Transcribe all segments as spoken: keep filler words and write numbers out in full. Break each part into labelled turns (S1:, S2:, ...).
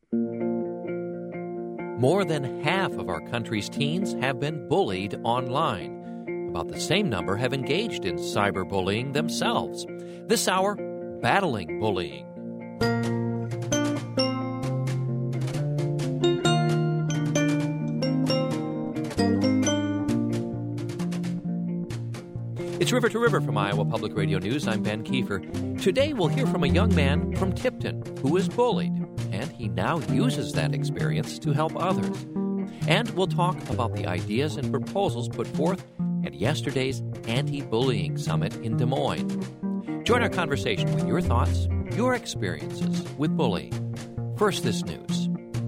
S1: More than half of our country's teens have been bullied online. About the same number have engaged in cyberbullying themselves. This hour, battling bullying. It's River to River from Iowa Public Radio News. I'm Ben Kiefer. Today we'll hear from a young man from Tipton who was bullied, and he now uses that experience to help others. And we'll talk about the ideas and proposals put forth at yesterday's Anti-Bullying Summit in Des Moines. Join our conversation with your thoughts, your experiences with bullying. First, this news.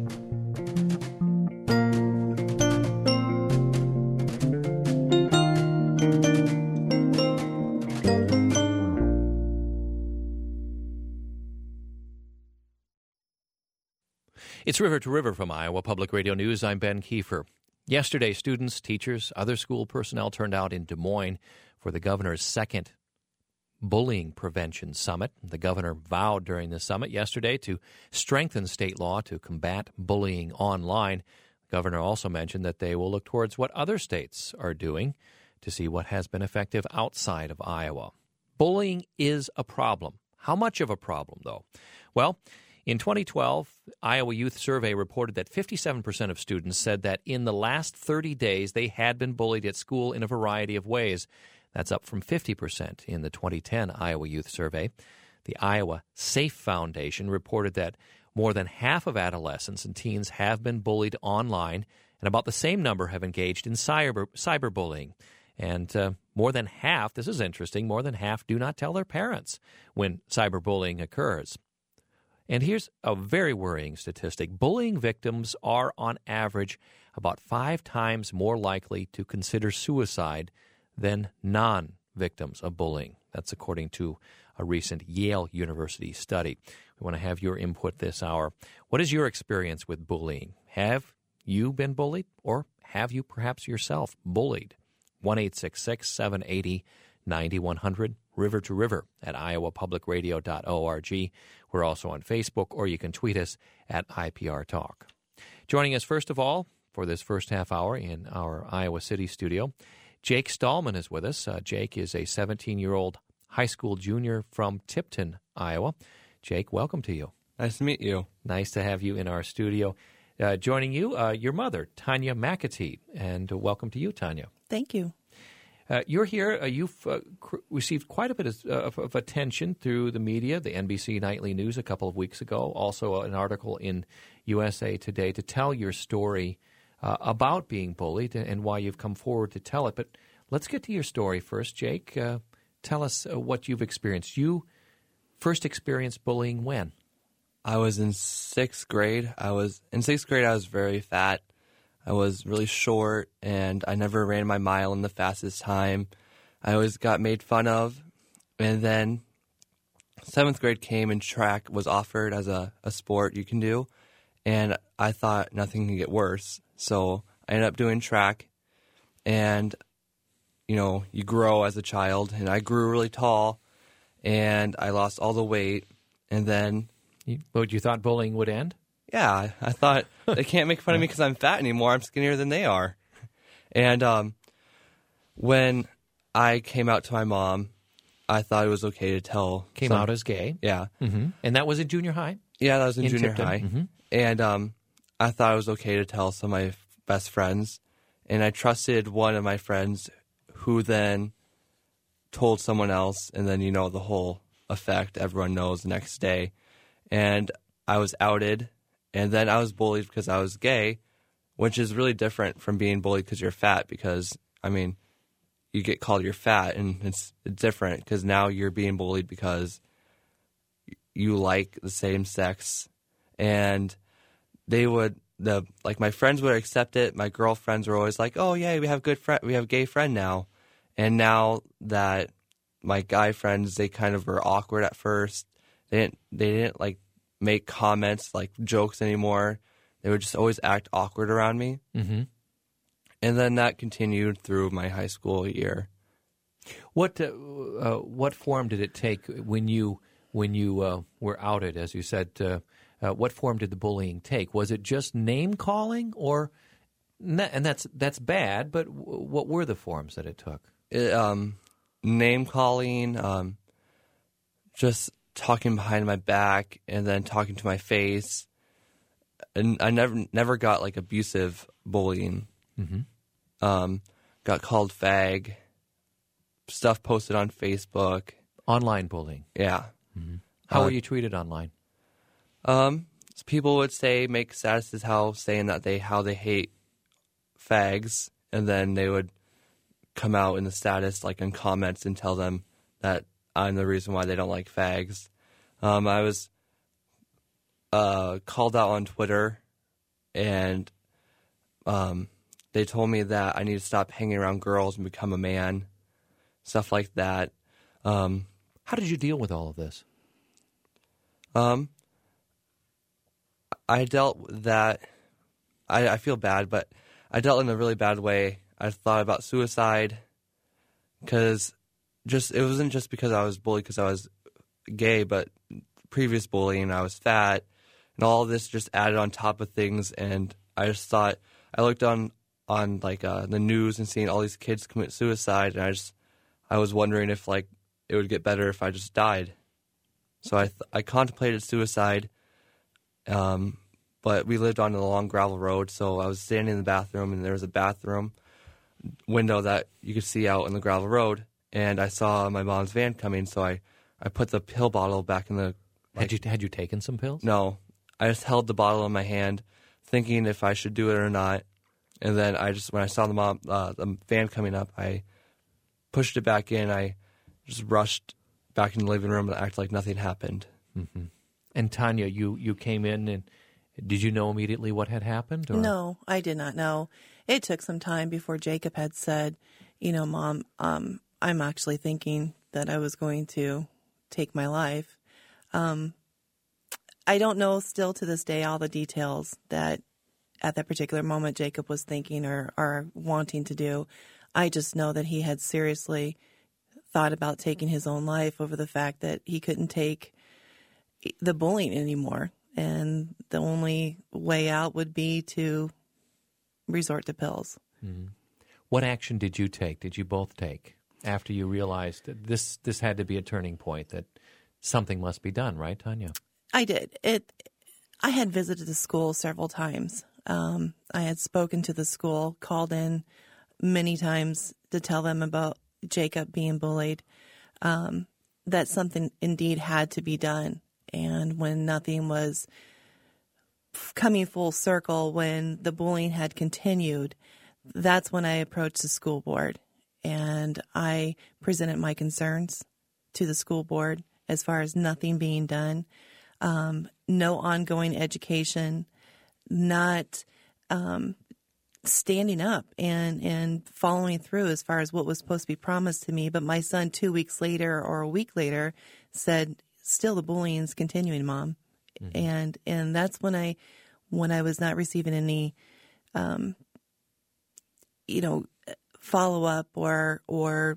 S1: It's River to River from Iowa Public Radio News. I'm Ben Kiefer. Yesterday, students, teachers, other school personnel turned out in Des Moines for the governor's second Bullying Prevention Summit. The governor vowed during the summit yesterday to strengthen state law to combat bullying online. The governor also mentioned that they will look towards what other states are doing to see what has been effective outside of Iowa. Bullying is a problem. How much of a problem, though? Well, in twenty twelve, Iowa Youth Survey reported that fifty-seven percent of students said that in the last thirty days they had been bullied at school in a variety of ways. That's up from fifty percent in the twenty ten Iowa Youth Survey. The Iowa Safe Foundation reported that more than half of adolescents and teens have been bullied online, and about the same number have engaged in cyber cyberbullying. And uh, more than half, this is interesting, more than half do not tell their parents when cyberbullying occurs. And here's a very worrying statistic. Bullying victims are, on average, about five times more likely to consider suicide than non-victims of bullying. That's according to a recent Yale University study. We want to have your input this hour. What is your experience with bullying? Have you been bullied, or have you perhaps yourself bullied? one eight six six, seven eight zero, nine one zero zero, River to River at iowa public radio dot org. We're also on Facebook, or you can tweet us at I P R Talk. Joining us first of all for this first half hour in our Iowa City studio, Jake Stallman is with us. Uh, Jake is a seventeen-year-old high school junior from Tipton, Iowa. Jake, welcome to you.
S2: Nice to meet you.
S1: Nice to have you in our studio. Uh, joining you, uh, your mother, Tanya McAtee, and uh, welcome to you, Tanya.
S3: Thank you.
S1: Uh, you're here. Uh, you've uh, cr- received quite a bit of, uh, of, of attention through the media, the N B C Nightly News a couple of weeks ago, also an article in U S A Today to tell your story uh, about being bullied and why you've come forward to tell it. But let's get to your story first, Jake. Uh, tell us uh, what you've experienced. You first experienced bullying when?
S2: I was in sixth grade. I was in sixth grade. I was very fat. I was really short, and I never ran my mile in the fastest time. I always got made fun of. And then seventh grade came, and track was offered as a, a sport you can do. And I thought nothing could get worse. So I ended up doing track. And, you know, you grow as a child. And I grew really tall, and I lost all the weight. And then...
S1: You, but you thought bullying would end?
S2: Yeah, I thought they can't make fun of me because I'm fat anymore. I'm skinnier than they are. And um, when I came out to my mom, I thought it was okay to tell.
S1: Came
S2: some,
S1: out as gay?
S2: Yeah.
S1: Mm-hmm. And that was in junior high?
S2: Yeah, that was in, in junior
S1: Tipton.
S2: high.
S1: Mm-hmm.
S2: And um, I thought it was okay to tell some of my best friends. And I trusted one of my friends who then told someone else. And then, you know, the whole effect, everyone knows the next day. And I was outed. And then I was bullied because I was gay, which is really different from being bullied because you're fat because, I mean, you get called you're fat, and it's different because now you're being bullied because you like the same sex. And they would, the like my friends would accept it. My girlfriends were always like, oh, yeah, we have good friend, we have a gay friend now. And now that my guy friends, they kind of were awkward at first. They didn't, they didn't like, make comments like jokes anymore. They would just always act awkward around me.
S1: Mm-hmm.
S2: And then that continued through my high school year.
S1: What uh, uh, what form did it take when you when you uh, were outed? As you said, uh, Uh, what form did the bullying take? Was it just name calling, or and that's that's bad? But w- what were the forms that it took?
S2: It, um, name calling, um, just talking behind my back, and then talking to my face. And I never never got like abusive bullying. Mm-hmm. Um, got called fag. Stuff posted on Facebook.
S1: Online bullying.
S2: Yeah.
S1: Mm-hmm. How
S2: uh,
S1: were you treated online?
S2: Um, people would say make statuses how saying that they how they hate fags, and then they would come out in the status like in comments and tell them that I'm the reason why they don't like fags. Um, I was uh, called out on Twitter, and um, they told me that I need to stop hanging around girls and become a man, stuff like that. Um,
S1: How did you deal with all of this?
S2: Um, I dealt with that. I, I feel bad, but I dealt in a really bad way. I thought about suicide because just it wasn't just because I was bullied because I was gay, but previous bullying, I was fat, and all of this just added on top of things. And I just thought I looked on on like uh, the news and seeing all these kids commit suicide, and I just I was wondering if like it would get better if I just died. So I th- I contemplated suicide, um, but we lived on a long gravel road, so I was standing in the bathroom, and there was a bathroom window that you could see out in the gravel road, and I saw my mom's van coming, so I, I put the pill bottle back in the... Like,
S1: had you had you taken some pills?
S2: No. I just held the bottle in my hand, thinking if I should do it or not, and then I just, when I saw the mom, uh, the van coming up, I pushed it back in, I just rushed back in the living room and act like nothing happened.
S1: Mm-hmm. And Tanya, you, you came in, and did you know immediately what had happened? Or?
S3: No, I did not know. It took some time before Jacob had said, you know, Mom, um, I'm actually thinking that I was going to take my life. Um, I don't know still to this day all the details that at that particular moment Jacob was thinking or, or wanting to do. I just know that he had seriously thought about taking his own life over the fact that he couldn't take the bullying anymore. And the only way out would be to resort to pills.
S1: Mm-hmm. What action did you take, did you both take, after you realized that this, this had to be a turning point, that something must be done, right, Tanya?
S3: I did. It. I had visited the school several times. Um, I had spoken to the school, called in many times to tell them about Jacob being bullied, um, that something indeed had to be done. And when nothing was coming full circle, when the bullying had continued, that's when I approached the school board and I presented my concerns to the school board as far as nothing being done, um, no ongoing education, not um, standing up and, and following through as far as what was supposed to be promised to me. But my son, two weeks later or a week later, said, still the bullying is continuing, Mom. Mm-hmm. And and that's when I when I was not receiving any, um, you know, follow up or or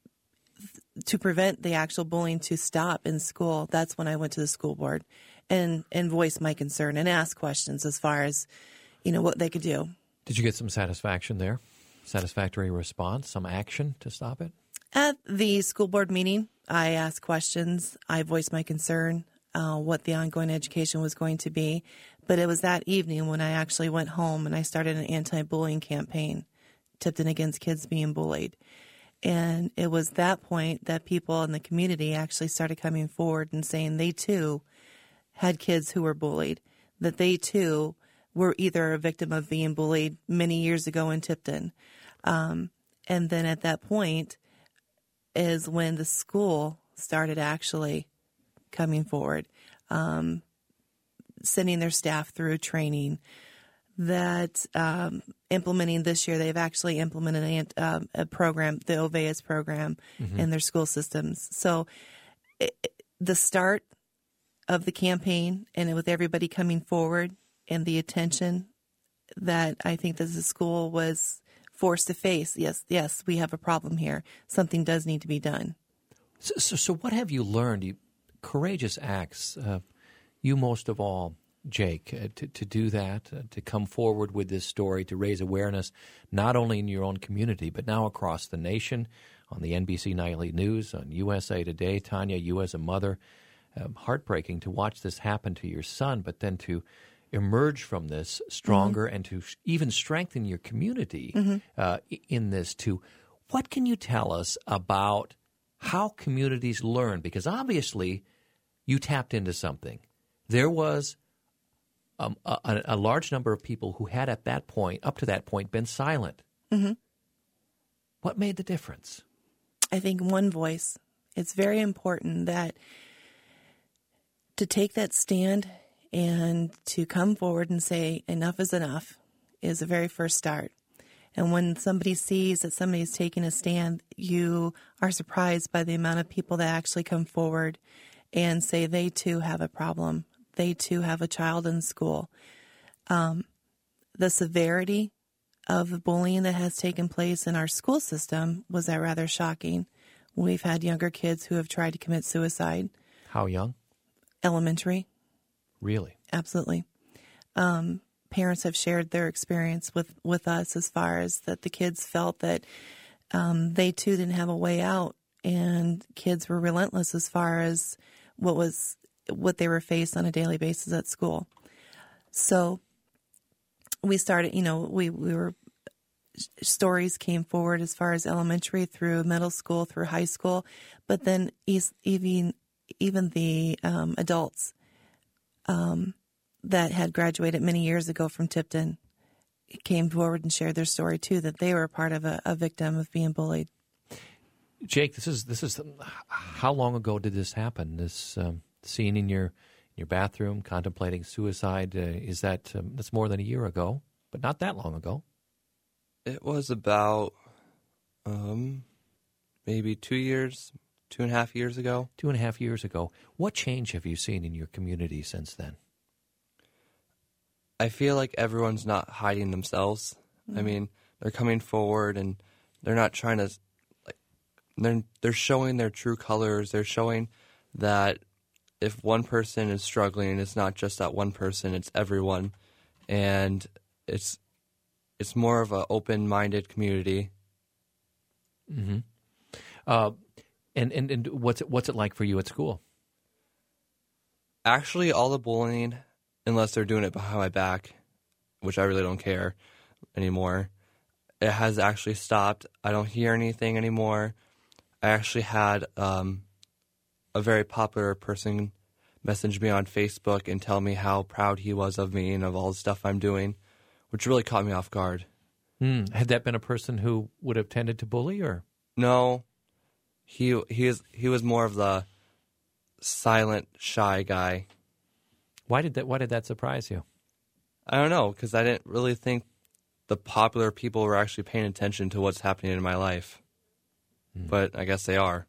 S3: to prevent the actual bullying to stop in school. That's when I went to the school board and and voiced my concern and asked questions as far as, you know, what they could do.
S1: Did you get some satisfaction there? Satisfactory response, some action to stop it?
S3: At the school board meeting, I asked questions. I voiced my concern, uh, what the ongoing education was going to be. But it was that evening when I actually went home and I started an anti-bullying campaign, Tipton Against Kids Being Bullied. And it was that point that people in the community actually started coming forward and saying they too had kids who were bullied, that they too were either a victim of being bullied many years ago in Tipton. Um, and then at that point is when the school started actually coming forward, um, sending their staff through training, that um, implementing this year, they've actually implemented a, uh, a program, the OVEAS program, mm-hmm. in their school systems. So it, the start of the campaign, and with everybody coming forward and the attention that I think that the school was forced to face, yes, yes, we have a problem here. Something does need to be done.
S1: So, so, so what have you learned? You, courageous acts, uh, you most of all. Jake, uh, to, to do that, uh, to come forward with this story, to raise awareness, not only in your own community, but now across the nation, on the N B C Nightly News, on U S A Today. Tanya, you as a mother, um, heartbreaking to watch this happen to your son, but then to emerge from this stronger mm-hmm. and to even strengthen your community mm-hmm. uh, in this too. What can you tell us about how communities learn? Because obviously you tapped into something. There was um, a, a large number of people who had at that point, up to that point, been silent.
S3: Mm-hmm.
S1: What made the difference?
S3: I think one voice. It's very important that to take that stand and to come forward and say enough is enough is the very first start. And when somebody sees that somebody is taking a stand, you are surprised by the amount of people that actually come forward and say they too have a problem. They too have a child in school. Um, the severity of the bullying that has taken place in our school system was that rather shocking. We've had younger kids who have tried to commit suicide.
S1: How young?
S3: Elementary.
S1: Really?
S3: Absolutely. Um, parents have shared their experience with, with us as far as that the kids felt that um, they too didn't have a way out, and kids were relentless as far as what was what they were faced on a daily basis at school. So we started, you know, we, we were, stories came forward as far as elementary through middle school, through high school, but then even, even the um, adults um, that had graduated many years ago from Tipton came forward and shared their story too, that they were a part of a, a victim of being bullied.
S1: Jake, this is this is how long ago did this happen? This um, scene in your in your bathroom, contemplating suicide. Uh, is that um, that's more than a year ago, but not that long ago?
S2: It was about um, maybe two years, two and a half years ago.
S1: Two and a half years ago. What change have you seen in your community since then?
S2: I feel like everyone's not hiding themselves. Mm-hmm. I mean, they're coming forward and they're not trying to, like, they're, they're showing their true colors. They're showing that if one person is struggling, it's not just that one person, it's everyone. And it's it's more of an open-minded community.
S1: Mm-hmm. Uh, and, and, and what's it, what's it like for you at school?
S2: Actually, all the bullying, unless they're doing it behind my back, which I really don't care anymore, it has actually stopped. I don't hear anything anymore. I actually had um, a very popular person message me on Facebook and tell me how proud he was of me and of all the stuff I'm doing, which really caught me off guard.
S1: Mm. Had that been a person who would have tended to bully, or?
S2: No. He, he, is, he was more of the silent, shy guy.
S1: Why did that? Why did that surprise you?
S2: I don't know, because I didn't really think the popular people were actually paying attention to what's happening in my life. Mm. But I guess they are.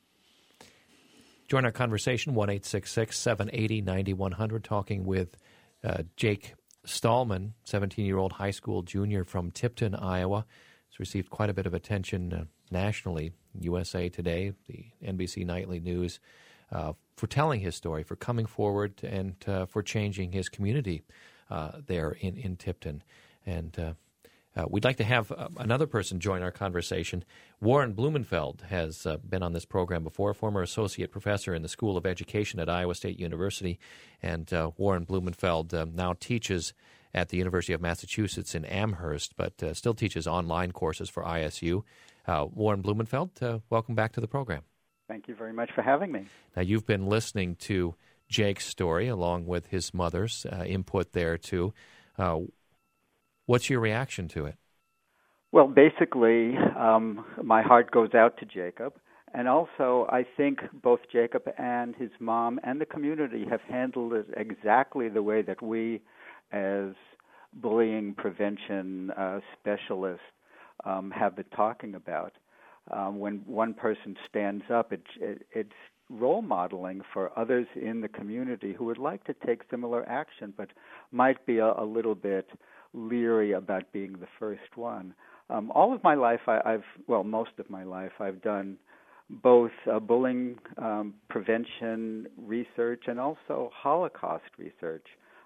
S1: Join our conversation, one eight six six, seven eight zero, nine one zero zero, talking with uh, Jake Stallman, seventeen-year-old high school junior from Tipton, Iowa. He's received quite a bit of attention uh, nationally, U S A Today, the N B C Nightly News, uh, for telling his story, for coming forward, and uh, for changing his community uh, there in, in Tipton. And uh, uh, we'd like to have uh, another person join our conversation. Warren Blumenfeld has uh, been on this program before, former associate professor in the School of Education at Iowa State University. And uh, Warren Blumenfeld uh, now teaches at the University of Massachusetts in Amherst, but uh, still teaches online courses for I S U. Uh, Warren Blumenfeld, uh, welcome back to the program.
S4: Thank you very much for having me.
S1: Now, you've been listening to Jake's story along with his mother's uh, input there, too. Uh, what's your reaction to it?
S4: Well, basically, um, my heart goes out to Jacob. And also, I think both Jacob and his mom and the community have handled it exactly the way that we, as bullying prevention uh, specialists, um, have been talking about. Um, when one person stands up, it, it, it's role modeling for others in the community who would like to take similar action, but might be a, a little bit leery about being the first one. Um, all of my life, I, I've well, most of my life, I've done both uh, bullying um, prevention research and also Holocaust research.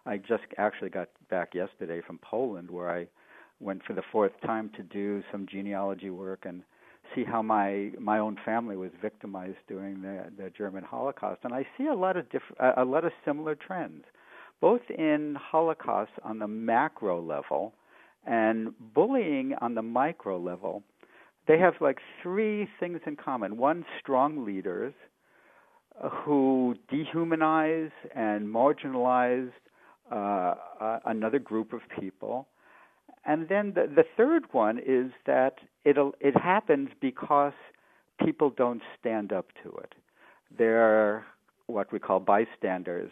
S4: I just actually got back yesterday from Poland, where I went for the fourth time to do some genealogy work and see how my my own family was victimized during the, the German Holocaust. And I see a lot of diff- a lot of similar trends, both in Holocaust on the macro level and bullying on the micro level. They have like three things in common. One, strong leaders who dehumanize and marginalize uh, uh, another group of people. And then the, the third one is that it'll, it happens because people don't stand up to it. They're what we call bystanders,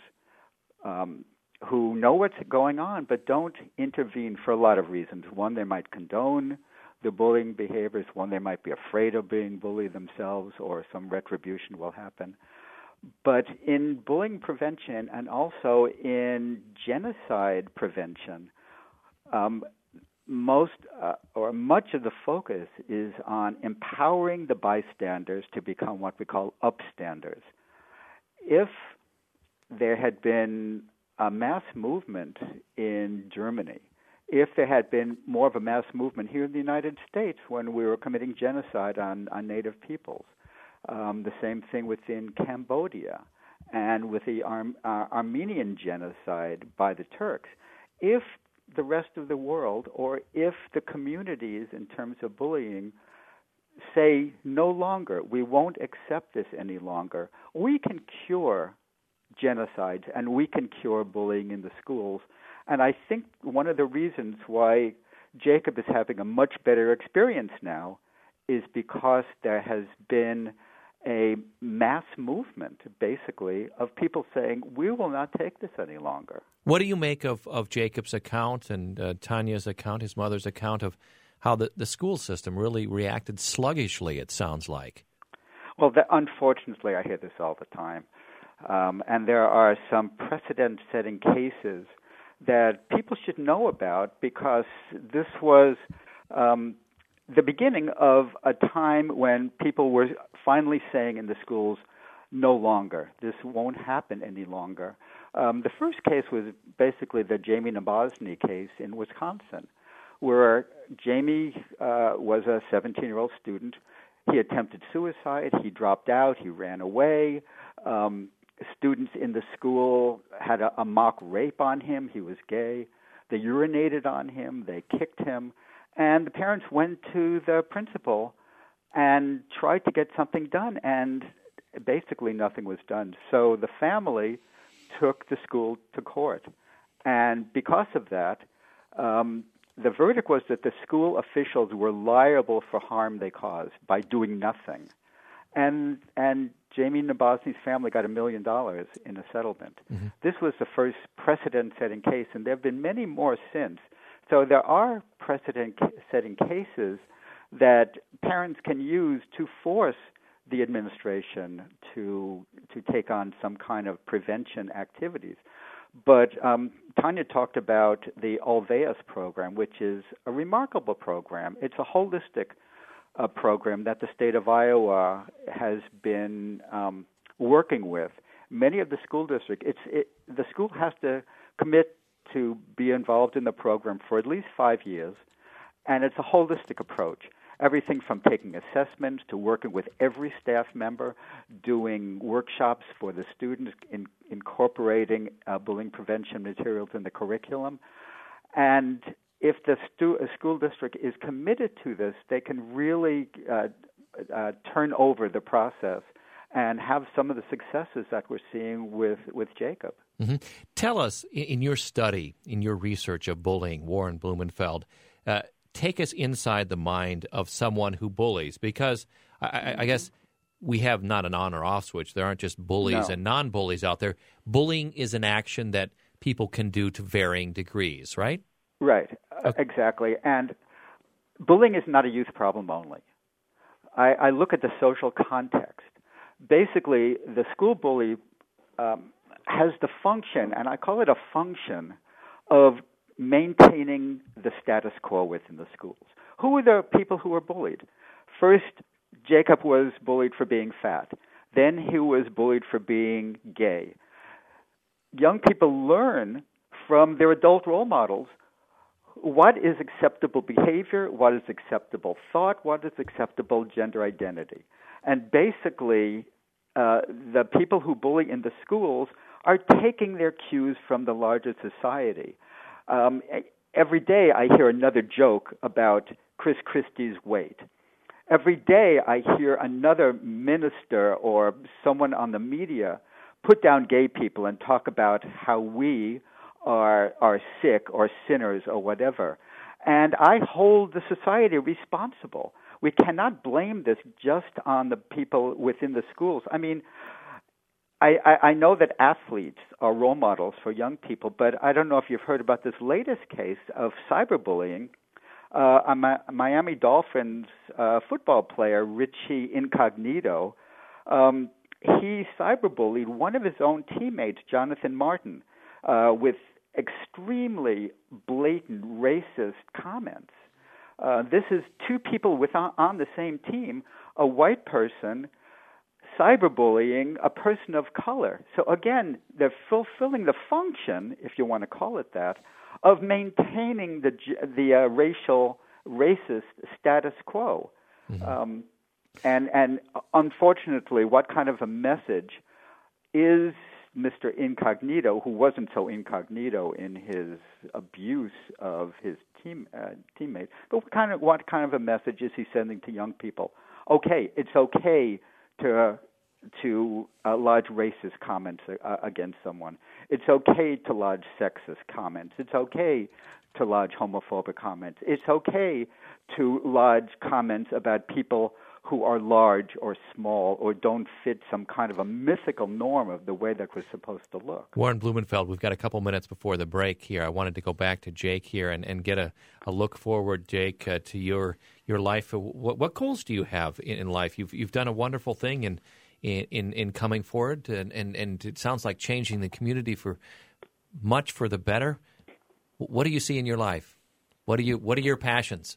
S4: um, who know what's going on but don't intervene for a lot of reasons. One, they might condone the bullying behaviors. One, they might be afraid of being bullied themselves, or some retribution will happen. But in bullying prevention and also in genocide prevention, um, most uh, or much of the focus is on empowering the bystanders to become what we call upstanders. If there had been a mass movement in Germany, if there had been more of a mass movement here in the United States when we were committing genocide on, on native peoples, um, the same thing within Cambodia and with the Ar- uh, Armenian genocide by the Turks, if the rest of the world, or if the communities in terms of bullying say no longer, we won't accept this any longer, we can cure genocides and we can cure bullying in the schools. And I think one of the reasons why Jacob is having a much better experience now is because there has been a mass movement, basically, of people saying, we will not take this any longer.
S1: What do you make of, of Jacob's account and uh, Tanya's account, his mother's account, of how the, the school system really reacted sluggishly, it sounds like?
S4: Well, the, unfortunately, I hear this all the time. Um, and there are some precedent-setting cases that people should know about, because this was um, the beginning of a time when people were finally saying in the schools, no longer, this won't happen any longer. Um, the first case was basically the Jamie Nabozny case in Wisconsin, where Jamie uh, was a seventeen-year-old student. He attempted suicide. He dropped out. He ran away. Um, students in the school had a, a mock rape on him. He was gay. They urinated on him. They kicked him. And the parents went to the principal and tried to get something done, and basically nothing was done. So the family took the school to court. And because of that, um, the verdict was that the school officials were liable for harm they caused by doing nothing. And and Jamie Nabozny's family got a million dollars in a settlement. Mm-hmm. This was the first precedent-setting case, and there have been many more since. So there are precedent-setting cases that parents can use to force the administration to to take on some kind of prevention activities. But um, Tanya talked about the Alveus program, which is a remarkable program. It's a holistic uh, program that the state of Iowa has been um, working with. Many of the school districts, it's it, the school has to commit to be involved in the program for at least five years, and it's a holistic approach. Everything from taking assessments to working with every staff member, doing workshops for the students, in, incorporating uh, bullying prevention materials in the curriculum. And if the stu- a school district is committed to this, they can really uh, uh, turn over the process and have some of the successes that we're seeing with, with Jacob.
S1: Mm-hmm. Tell us, in your study, in your research of bullying, Warren Blumenfeld, uh, take us inside the mind of someone who bullies, because I, I guess we have not an on or off switch. There aren't just bullies
S4: no.
S1: and non-bullies out there. Bullying is an action that people can do to varying degrees, right?
S4: Right,
S1: Okay.
S4: uh, exactly. And bullying is not a youth problem only. I, I look at the social context. Basically, the school bully um, has the function, and I call it a function, of maintaining the status quo within the schools. Who were the people who were bullied? First, Jacob was bullied for being fat. Then he was bullied for being gay. Young people learn from their adult role models what is acceptable behavior, what is acceptable thought, what is acceptable gender identity. And basically, uh, the people who bully in the schools are taking their cues from the larger society. Um, every day I hear another joke about Chris Christie's weight. Every day I hear another minister or someone on the media put down gay people and talk about how we are are sick or sinners or whatever. And I hold the society responsible. We cannot blame this just on the people within the schools. I mean, I, I, I know that athletes are role models for young people, but I don't know if you've heard about this latest case of cyberbullying. Uh, a Miami Dolphins uh, football player, Richie Incognito, um, he cyberbullied one of his own teammates, Jonathan Martin, uh, with extremely blatant racist comments. Uh, this is two people with on, on the same team, a white person cyberbullying a person of color. So again, they're fulfilling the function, if you want to call it that, of maintaining the the uh, racial, racist status quo. Mm-hmm. Um, and and unfortunately, what kind of a message is Mister Incognito, who wasn't so incognito in his abuse of his team uh, teammates, but what kind of what kind of a message is he sending to young people? Okay, it's okay to uh, to uh, lodge racist comments uh, against someone. It's okay to lodge sexist comments. It's okay to lodge homophobic comments. It's okay to lodge comments about people who are large or small or don't fit some kind of a mythical norm of the way that we're supposed to look.
S1: Warren Blumenfeld, we've got a couple minutes before the break here. I wanted to go back to Jake here and, and get a, a look forward, Jake, uh, to your your life. What, what goals do you have in, in life? You've you've done a wonderful thing in in, in, in coming forward, and, and, and it sounds like changing the community for much for the better. What do you see in your life? What are you What are your passions?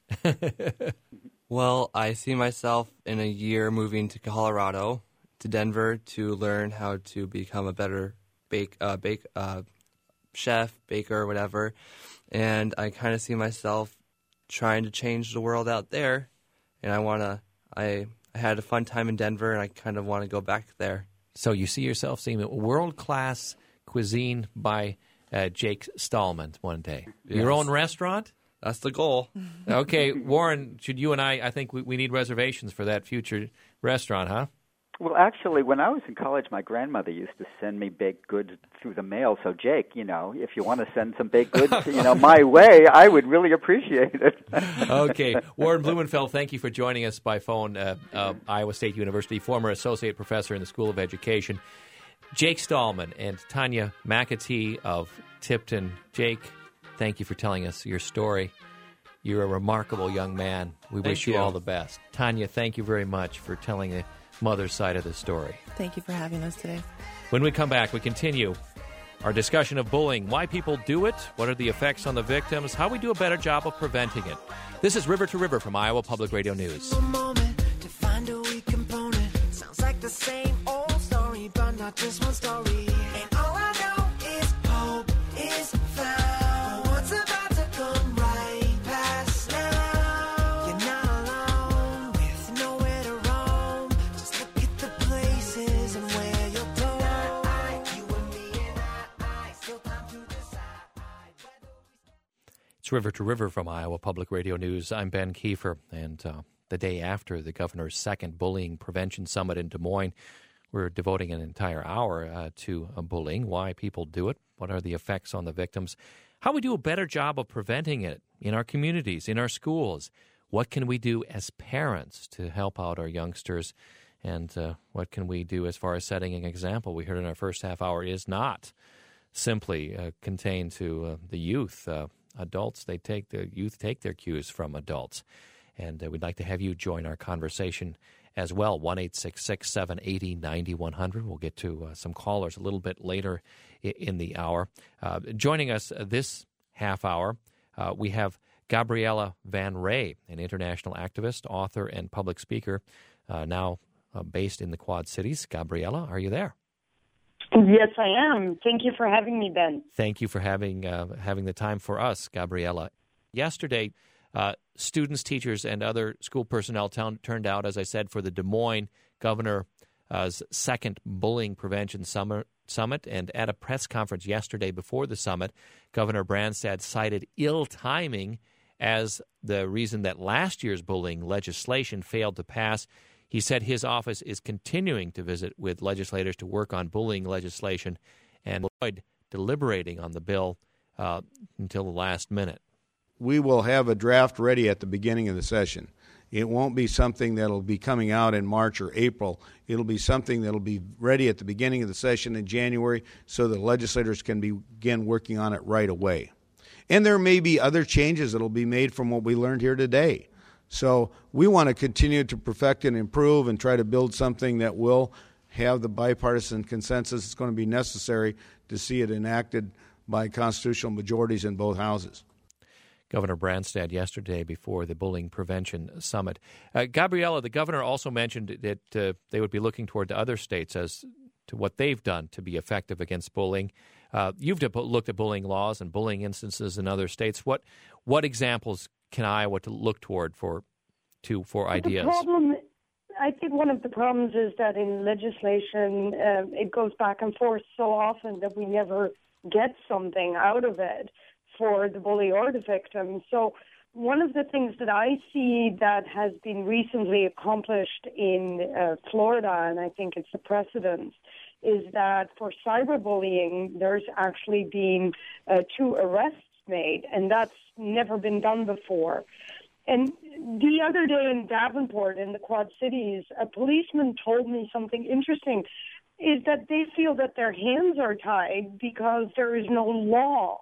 S2: Well, I see myself in a year moving to Colorado, to Denver, to learn how to become a better bake, uh, bake, uh, chef, baker, whatever. And I kind of see myself trying to change the world out there. And I want to, I, I had a fun time in Denver, and I kind of want to go back there.
S1: So you see yourself seeing world-class cuisine by uh, Jake Stallman one day. Yes. Your own restaurant?
S2: That's the goal.
S1: Okay, Warren, should you and I, I think we, we need reservations for that future restaurant, huh?
S4: Well, actually, when I was in college, my grandmother used to send me baked goods through the mail. So, Jake, you know, if you want to send some baked goods, you know, my way, I would really appreciate it.
S1: Okay. Warren Blumenfeld, thank you for joining us by phone. Uh, uh, Iowa State University, former associate professor in the School of Education. Jake Stallman and Tanya McAtee of Tipton. Jake, thank you for telling us your story. You're a remarkable young man. We
S2: thank
S1: wish you,
S2: you
S1: all the best. Tanya, thank you very much for telling the mother's side of the story.
S3: Thank you for having us today.
S1: When we come back, we continue our discussion of bullying, why people do it, what are the effects on the victims, how we do a better job of preventing it. This is River to River from Iowa Public Radio News.
S5: A moment to find a weak component. Sounds like the same old story, but not just one story. And all I know is hope is found. What's about to come right past now? You're not alone with nowhere to roam. Just look at the places and where you'll go. You and me and I, still time to decide.
S1: It's River to River from Iowa Public Radio News. I'm Ben Kiefer, and uh, the day after the governor's second bullying prevention summit in Des Moines, we're devoting an entire hour uh, to uh, bullying, why people do it, what are the effects on the victims, how we do a better job of preventing it in our communities, in our schools, what can we do as parents to help out our youngsters, and uh, what can we do as far as setting an example. We heard in our first half hour is not simply uh, contained to uh, the youth. Uh, adults, they take the youth take their cues from adults. And uh, we'd like to have you join our conversation as well, one eight six six, seven eight zero, nine one zero zero. We'll get to uh, some callers a little bit later I- in the hour. Uh, joining us this half hour, uh, we have Gabriella Van Ray, an international activist, author, and public speaker, uh, now uh, based in the Quad Cities. Gabriella, are you there?
S6: Yes, I am. Thank you for having me, Ben.
S1: Thank you for having uh, having the time for us, Gabriella. Yesterday, uh, students, teachers, and other school personnel t- turned out, as I said, for the Des Moines Governor's second bullying prevention summit, summit. And at a press conference yesterday before the summit, Governor Branstad cited ill timing as the reason that last year's bullying legislation failed to pass. He said his office is continuing to visit with legislators to work on bullying legislation and avoid deliberating on the bill uh, until the last minute.
S7: We will have a draft ready at the beginning of the session. It won't be something that will be coming out in March or April. It'll be something that will be ready at the beginning of the session in January so the legislators can begin working on it right away. And there may be other changes that will be made from what we learned here today. So we want to continue to perfect and improve and try to build something that will have the bipartisan consensus that's going to be necessary to see it enacted by constitutional majorities in both houses.
S1: Governor Branstad yesterday before the Bullying Prevention Summit. Uh, Gabriella, the governor also mentioned that uh, they would be looking toward the other states as to what they've done to be effective against bullying. Uh, you've looked at bullying laws and bullying instances in other states. What what examples can Iowa to look toward for to for ideas?
S6: The problem, I think one of the problems is that in legislation, uh, it goes back and forth so often that we never get something out of it for the bully or the victim. So one of the things that I see that has been recently accomplished in uh, Florida, and I think it's a precedent, is that for cyberbullying, there's actually been uh, two arrests made, and that's never been done before. And the other day in Davenport, in the Quad Cities, a policeman told me something interesting, is that they feel that their hands are tied because there is no law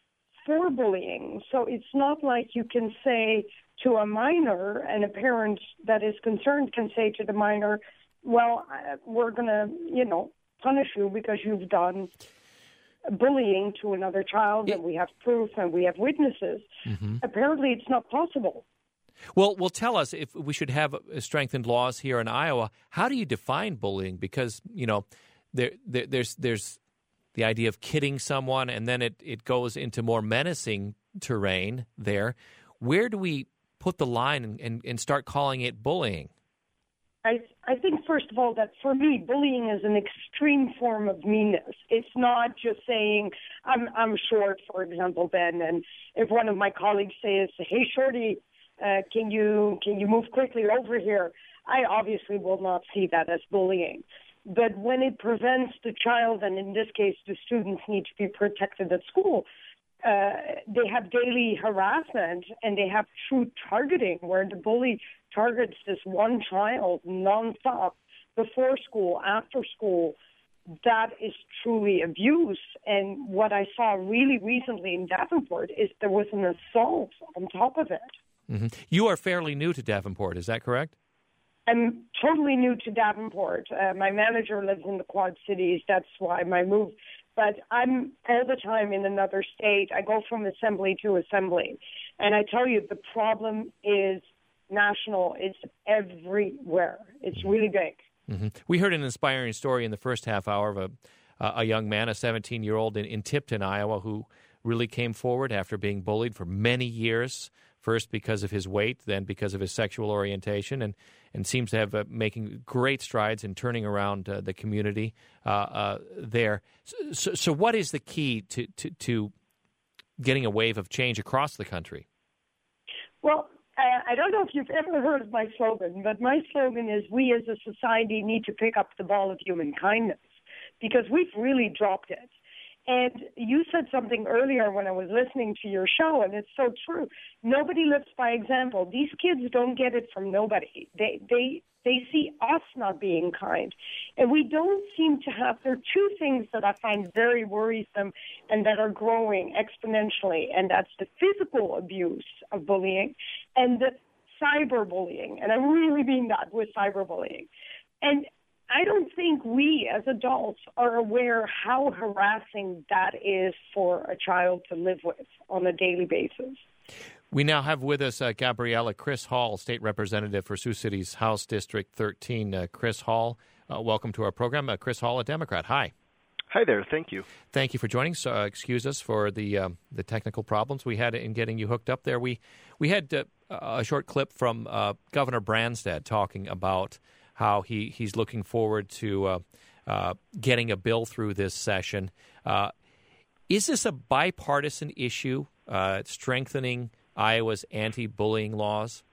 S6: for bullying. So it's not like you can say to a minor, and a parent that is concerned can say to the minor, well, we're going to, you know, punish you because you've done bullying to another child, and we have proof and we have witnesses. Mm-hmm. Apparently, it's not possible.
S1: Well, well, tell us if we should have strengthened laws here in Iowa. How do you define bullying? Because you know, there, there there's there's the idea of kidding someone, and then it, it goes into more menacing terrain. There, where do we put the line and, and, and start calling it bullying?
S6: I, I think, first of all, that for me, bullying is an extreme form of meanness. It's not just saying, I'm I'm short, for example, Ben, and if one of my colleagues says, hey, Shorty, uh, can you can you move quickly over here? I obviously will not see that as bullying. But when it prevents the child, and in this case, the students need to be protected at school, uh, they have daily harassment and they have true targeting where the bully targets this one child nonstop before school, after school. That is truly abuse. And what I saw really recently in Davenport is there was an assault on top of it.
S1: Mm-hmm. You are fairly new to Davenport, is that correct?
S6: I'm totally new to Davenport. Uh, my manager lives in the Quad Cities. That's why my move. But I'm all the time in another state. I go from assembly to assembly. And I tell you, the problem is national. It's everywhere. It's really big.
S1: Mm-hmm. We heard an inspiring story in the first half hour of a, uh, a young man, a seventeen-year-old in, in Tipton, Iowa, who really came forward after being bullied for many years, first because of his weight, then because of his sexual orientation, and, and seems to have uh, making great strides in turning around uh, the community uh, uh, there. So, so what is the key to, to, to getting a wave of change across the country?
S6: Well, I don't know if you've ever heard of my slogan, but my slogan is we as a society need to pick up the ball of human kindness because we've really dropped it. And you said something earlier when I was listening to your show, and it's so true. Nobody lives by example. These kids don't get it from nobody. They they they see us not being kind. And we don't seem to have, there are two things that I find very worrisome and that are growing exponentially, and that's the physical abuse of bullying and the cyberbullying. And I really mean that with cyberbullying. And I don't think we as adults are aware how harassing that is for a child to live with on a daily basis.
S1: We now have with us uh, Gabriella Chris Hall, State Representative for Sioux City's House District thirteen. Uh, Chris Hall, uh, welcome to our program. Uh, Chris Hall, a Democrat. Hi.
S8: Hi there. Thank you.
S1: Thank you for joining. So, uh, excuse us for the um, the technical problems we had in getting you hooked up there. We we had uh, a short clip from uh, Governor Branstad talking about how he, he's looking forward to uh, uh, getting a bill through this session. Uh, is this a bipartisan issue, uh, strengthening Iowa's anti-bullying laws?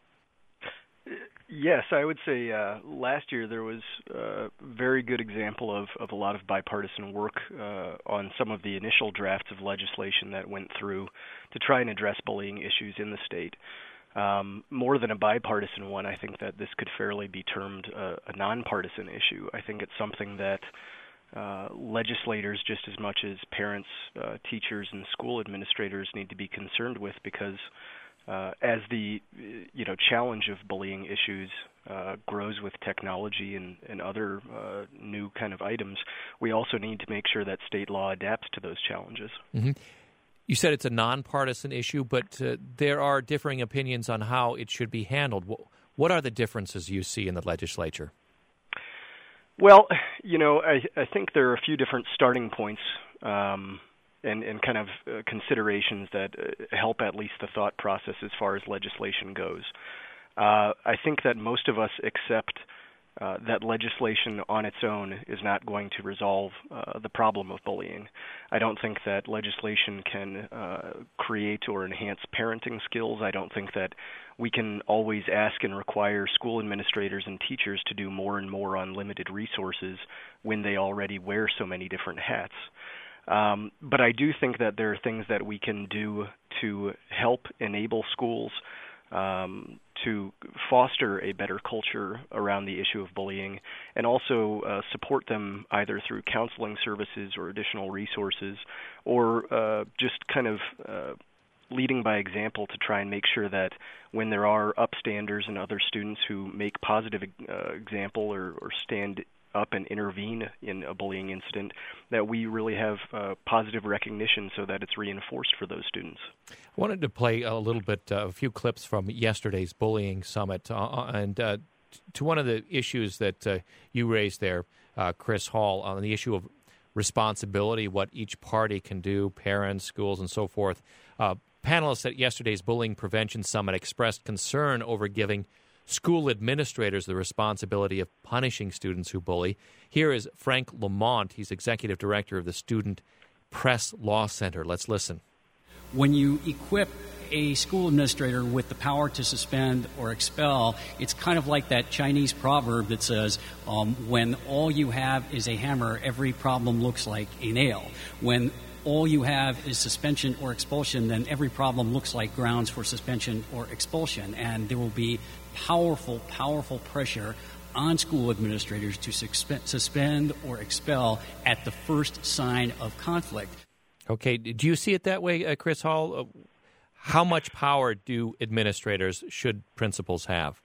S8: Yes, I would say uh, last year there was a very good example of, of a lot of bipartisan work uh, on some of the initial drafts of legislation that went through to try and address bullying issues in the state. Um, more than a bipartisan one, I think that this could fairly be termed a, a nonpartisan issue. I think it's something that uh, legislators, just as much as parents, uh, teachers, and school administrators need to be concerned with, because Uh, as the you know challenge of bullying issues uh, grows with technology and, and other uh, new kind of items, we also need to make sure that state law adapts to those challenges.
S1: Mm-hmm. You said it's a nonpartisan issue, but uh, there are differing opinions on how it should be handled. What are the differences you see in the legislature?
S8: Well, you know, I, I think there are a few different starting points Um, And, and kind of uh, considerations that uh, help at least the thought process as far as legislation goes. Uh, I think that most of us accept uh, that legislation on its own is not going to resolve uh, the problem of bullying. I don't think that legislation can uh, create or enhance parenting skills. I don't think that we can always ask and require school administrators and teachers to do more and more on limited resources when they already wear so many different hats. Um, but I do think that there are things that we can do to help enable schools um, to foster a better culture around the issue of bullying, and also uh, support them either through counseling services or additional resources, or uh, just kind of uh, leading by example to try and make sure that when there are upstanders and other students who make positive uh, example or, or stand up and intervene in a bullying incident, that we really have uh, positive recognition so that it's reinforced for those students.
S1: I wanted to play a little bit, uh, a few clips from yesterday's bullying summit, uh, and uh, to one of the issues that uh, you raised there, uh, Chris Hall, on the issue of responsibility, what each party can do, parents, schools, and so forth. Uh, panelists at yesterday's bullying prevention summit expressed concern over giving school administrators the responsibility of punishing students who bully. Here is Frank Lamont. He's executive director of the Student Press Law Center. Let's listen.
S9: When you equip a school administrator with the power to suspend or expel, it's kind of like that Chinese proverb that says, um, when all you have is a hammer, every problem looks like a nail. When all you have is suspension or expulsion, then every problem looks like grounds for suspension or expulsion. And there will be powerful, powerful pressure on school administrators to suspend or expel at the first sign of conflict.
S1: Okay. Do you see it that way, uh, Chris Hall? Uh, how much power do administrators, should principals have?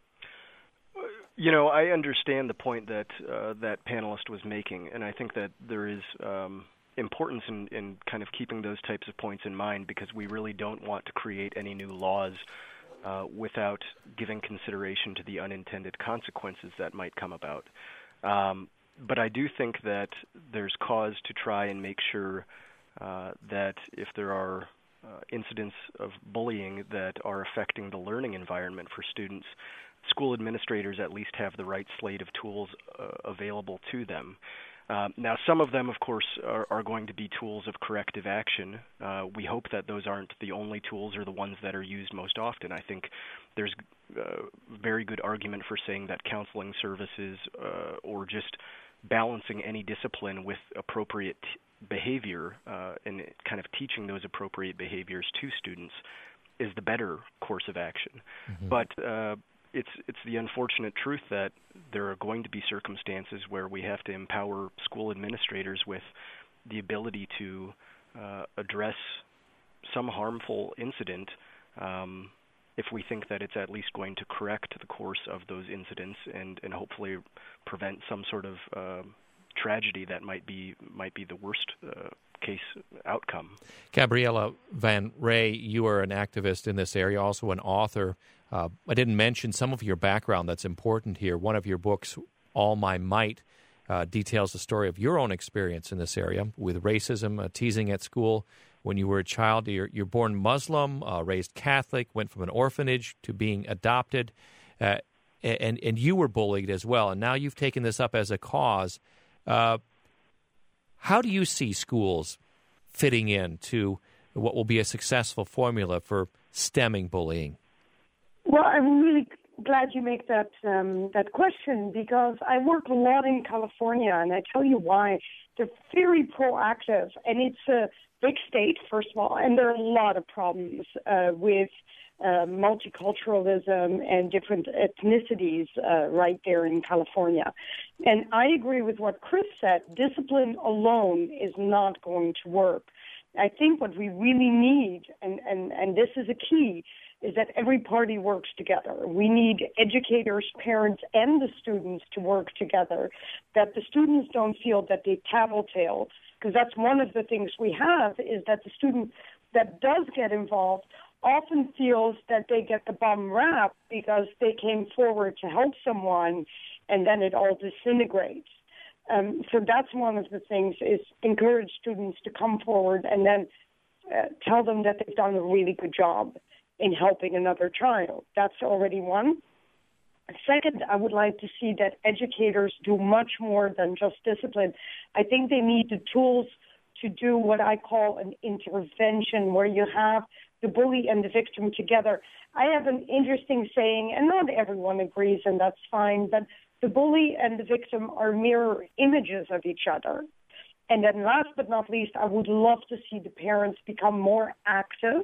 S8: You know, I understand the point that uh, that panelist was making, and I think that there is um, importance in, in kind of keeping those types of points in mind, because we really don't want to create any new laws uh, without giving consideration to the unintended consequences that might come about. Um, but I do think that there's cause to try and make sure uh, that if there are uh, incidents of bullying that are affecting the learning environment for students, school administrators at least have the right slate of tools uh, available to them. Uh, now, some of them, of course, are, are going to be tools of corrective action. Uh, we hope that those aren't the only tools or the ones that are used most often. I think there's a very good argument for saying that counseling services uh, or just balancing any discipline with appropriate t- behavior uh, and kind of teaching those appropriate behaviors to students is the better course of action. Mm-hmm. But uh, It's it's the unfortunate truth that there are going to be circumstances where we have to empower school administrators with the ability to uh, address some harmful incident um, if we think that it's at least going to correct the course of those incidents and, and hopefully prevent some sort of uh, tragedy that might be might be the worst uh, case outcome.
S1: Gabriella Van Ray, you are an activist in this area, also an author. Uh, I didn't mention some of your background that's important here. One of your books, All My Might, uh, details the story of your own experience in this area with racism, uh, teasing at school when you were a child. You're, you're born Muslim, uh, raised Catholic, went from an orphanage to being adopted, uh, and, and you were bullied as well. And now you've taken this up as a cause. Uh, how do you see schools fitting in to what will be a successful formula for stemming bullying?
S6: Well, I'm really glad you make that um, that question, because I work a lot in California, and I tell you why. They're very proactive, and it's a big state, first of all, and there are a lot of problems uh, with uh, multiculturalism and different ethnicities uh, right there in California. And I agree with what Chris said. Discipline alone is not going to work. I think what we really need, and, and, and this is a key, is that every party works together. We need educators, parents, and the students to work together, that the students don't feel that they tattletale, because that's one of the things we have, is that the student that does get involved often feels that they get the bum rap because they came forward to help someone, and then it all disintegrates. Um, so that's one of the things, is encourage students to come forward and then uh, tell them that they've done a really good job in helping another child. That's already one. Second, I would like to see that educators do much more than just discipline. I think they need the tools to do what I call an intervention, where you have the bully and the victim together. I have an interesting saying, and not everyone agrees, and that's fine, but the bully and the victim are mirror images of each other. And then last but not least, I would love to see the parents become more active,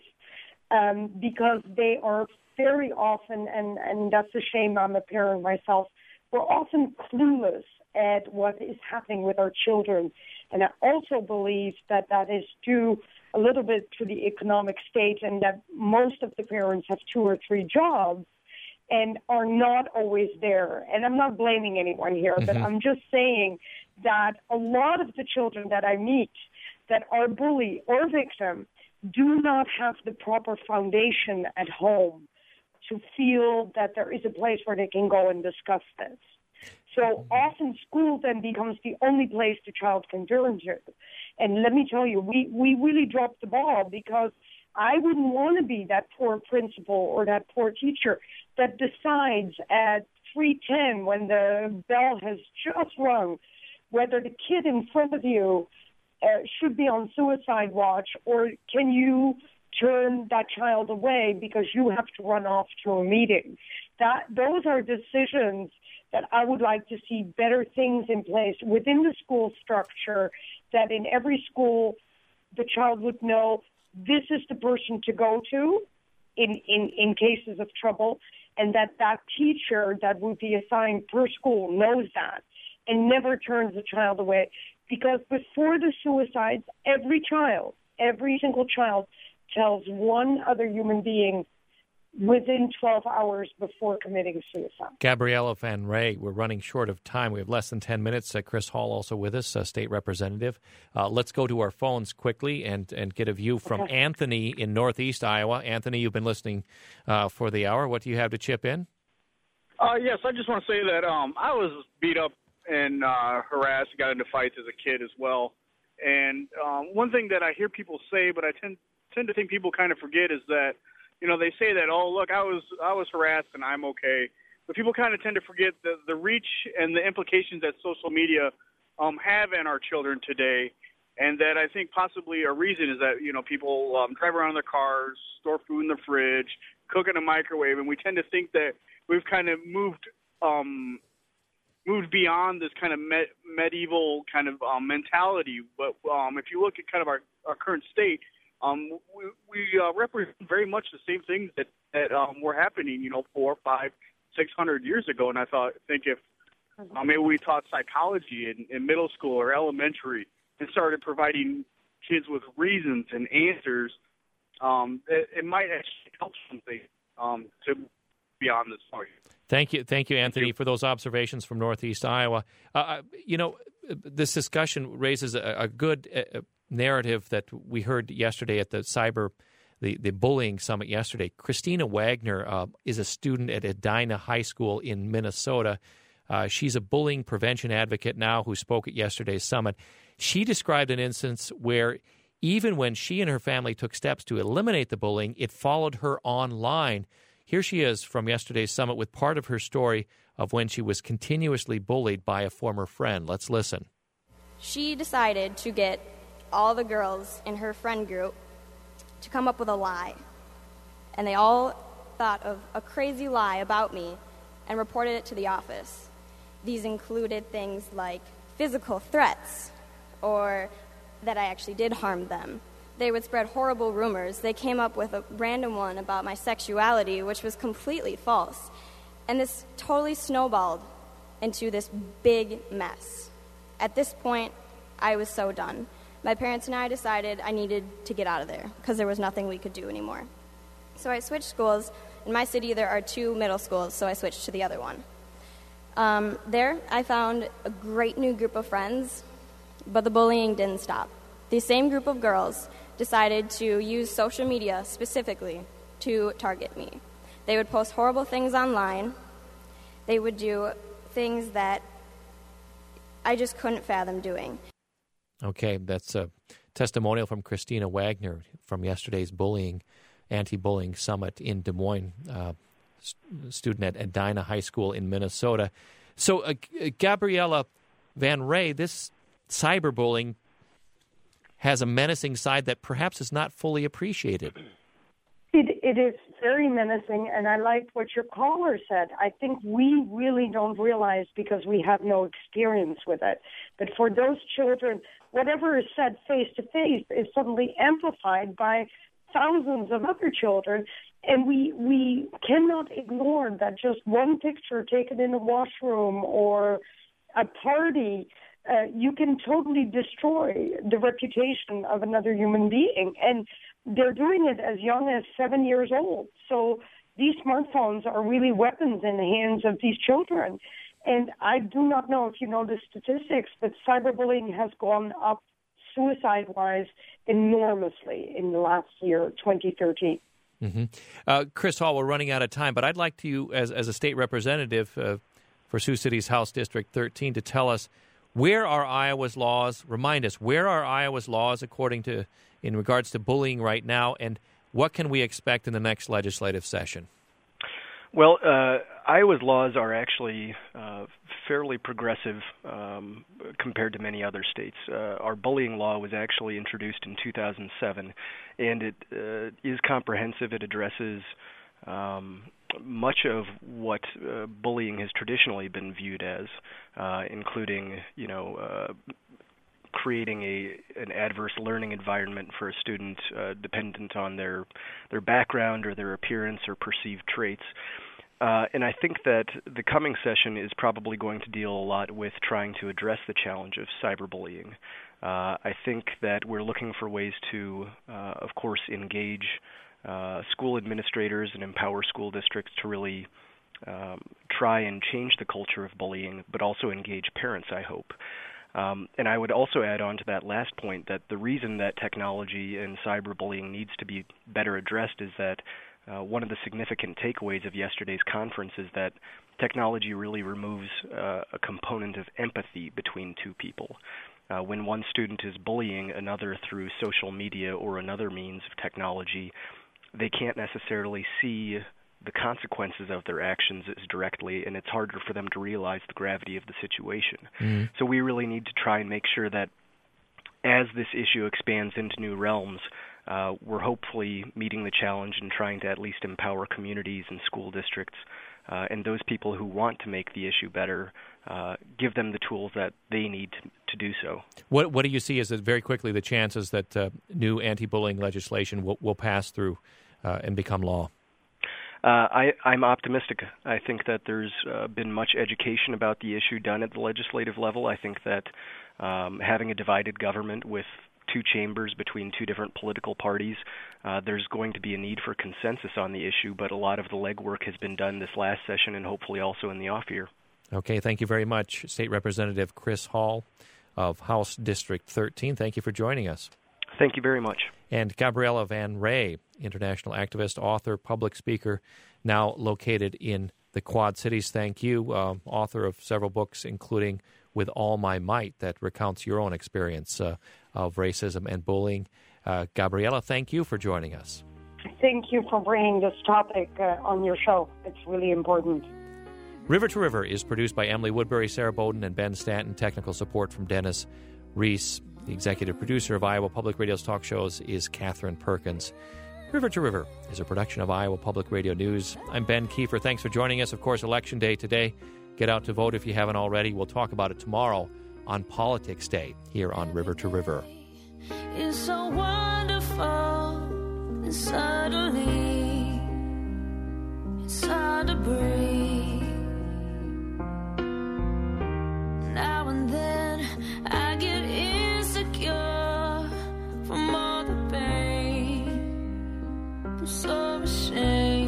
S6: um, because they are very often, and, and that's a shame, I'm a parent myself, we're often clueless at what is happening with our children. And I also believe that that is due a little bit to the economic state, and that most of the parents have two or three jobs and are not always there. And I'm not blaming anyone here, mm-hmm. but I'm just saying that a lot of the children that I meet that are bully or victim do not have the proper foundation at home to feel that there is a place where they can go and discuss this. So often school then becomes the only place the child can turn to. And let me tell you, we, we really dropped the ball, because I wouldn't want to be that poor principal or that poor teacher that decides at three ten, when the bell has just rung, whether the kid in front of you uh, should be on suicide watch, or can you turn that child away because you have to run off to a meeting. That those are decisions that I would like to see better things in place within the school structure, that in every school the child would know this is the person to go to in, in, in cases of trouble, and that that teacher that would be assigned per school knows that and never turns the child away. Because before the suicides, every child, every single child tells one other human being within twelve hours before committing suicide.
S1: Gabriella Van Ray, we're running short of time. We have less than ten minutes. Uh, Chris Hall also with us, uh, state representative. Uh, let's go to our phones quickly and, and get a view from okay. Anthony in Northeast Iowa. Anthony, you've been listening uh, for the hour. What do you have to chip in?
S10: Uh, yes, I just want to say that um, I was beat up and uh, harassed, got into fights as a kid as well. And um, one thing that I hear people say, but I tend tend to think people kind of forget, is that, you know, they say that, oh, look, I was I was harassed and I'm okay. But people kind of tend to forget the, the reach and the implications that social media um, have in our children today. And that I think possibly a reason is that, you know, people um, drive around in their cars, store food in the fridge, cook in a microwave, and we tend to think that we've kind of moved um, moved beyond this kind of me- medieval kind of um, mentality. But um, if you look at kind of our, our current state, Um, we, we uh, represent very much the same things that, that um, were happening, you know, four, five, six hundred years ago. And I thought, think if uh, maybe we taught psychology in, in middle school or elementary and started providing kids with reasons and answers, um, it, it might actually help something um, to beyond this point.
S1: Thank you, thank you, Anthony, thank you. for those observations from Northeast Iowa. Uh, you know, this discussion raises a, a good Uh, narrative that we heard yesterday at the cyber, the, the bullying summit yesterday. Christina Wagner uh, is a student at Edina High School in Minnesota. Uh, she's a bullying prevention advocate now who spoke at yesterday's summit. She described an instance where even when she and her family took steps to eliminate the bullying, it followed her online. Here she is from yesterday's summit with part of her story of when she was continuously bullied by a former friend. Let's listen.
S11: She decided to get all the girls in her friend group to come up with a lie. And they all thought of a crazy lie about me and reported it to the office. These included things like physical threats or that I actually did harm them. They would spread horrible rumors. They came up with a random one about my sexuality, which was completely false. And this totally snowballed into this big mess. At this point, I was so done. My parents and I decided I needed to get out of there because there was nothing we could do anymore. So I switched schools. In my city, there are two middle schools, so I switched to the other one. Um, there, I found a great new group of friends, but the bullying didn't stop. The same group of girls decided to use social media specifically to target me. They would post horrible things online. They would do things that I just couldn't fathom doing.
S1: Okay, that's a testimonial from Christina Wagner from yesterday's bullying, anti-bullying summit in Des Moines, uh, st- student at Edina High School in Minnesota. So, uh, Gabriella Van Ray, this cyberbullying has a menacing side that perhaps is not fully appreciated.
S6: It, it is very menacing, and I liked what your caller said. I think we really don't realize because we have no experience with it. But for those children, whatever is said face-to-face is suddenly amplified by thousands of other children, and we we cannot ignore that just one picture taken in a washroom or a party, uh, you can totally destroy the reputation of another human being. And they're doing it as young as seven years old. So these smartphones are really weapons in the hands of these children. And I do not know if you know the statistics, but cyberbullying has gone up suicide-wise enormously in the last year, twenty thirteen.
S1: Mm-hmm. Uh, Chris Hall, we're running out of time, but I'd like to you, as, as a state representative uh, for Sioux City's House District thirteen, to tell us where are Iowa's laws, remind us, where are Iowa's laws according to, in regards to bullying right now, and what can we expect in the next legislative session?
S8: Well, uh, Iowa's laws are actually uh, fairly progressive um, compared to many other states. Uh, our bullying law was actually introduced in two thousand seven, and it uh, is comprehensive. It addresses um, much of what uh, bullying has traditionally been viewed as, uh, including, you know, uh, creating a an adverse learning environment for a student uh, dependent on their their background or their appearance or perceived traits. Uh, and I think that the coming session is probably going to deal a lot with trying to address the challenge of cyberbullying. Uh, I think that we're looking for ways to, uh, of course, engage uh, school administrators and empower school districts to really um, try and change the culture of bullying, but also engage parents, I hope. Um, and I would also add on to that last point that the reason that technology and cyberbullying needs to be better addressed is that uh, one of the significant takeaways of yesterday's conference is that technology really removes uh, a component of empathy between two people. Uh, when one student is bullying another through social media or another means of technology, they can't necessarily see the consequences of their actions as directly, and it's harder for them to realize the gravity of the situation. Mm-hmm. So we really need to try and make sure that as this issue expands into new realms, uh, we're hopefully meeting the challenge and trying to at least empower communities and school districts uh, and those people who want to make the issue better, uh, give them the tools that they need to, to do so. What
S1: What do you see as, very quickly, the chances that uh, new anti-bullying legislation will, will pass through uh, and become law?
S8: Uh, I, I'm optimistic. I think that there's uh, been much education about the issue done at the legislative level. I think that um, having a divided government with two chambers between two different political parties, uh, there's going to be a need for consensus on the issue, but a lot of the legwork has been done this last session and hopefully also in the off year.
S1: Okay, thank you very much, State Representative Chris Hall of House District thirteen. Thank you for joining us.
S8: Thank you very much.
S1: And Gabriella Van Ray, international activist, author, public speaker, now located in the Quad Cities thank you, uh, author of several books, including With All My Might, that recounts your own experience uh, of racism and bullying. Uh, Gabriela, thank you for joining us.
S6: Thank you for bringing this topic uh, on your show. It's really important.
S1: River to River is produced by Emily Woodbury, Sarah Bowden, and Ben Stanton. Technical support from Dennis Reese. The executive producer of Iowa Public Radio's talk shows is Catherine Perkins. River to River is a production of Iowa Public Radio News. I'm Ben Kiefer. Thanks for joining us. Of course, Election Day today. Get out to vote if you haven't already. We'll talk about it tomorrow on Politics Day here on River to River.
S5: It's so wonderful, and suddenly it's hard to breathe. Now and then I get insecure from all the pain. I'm so ashamed.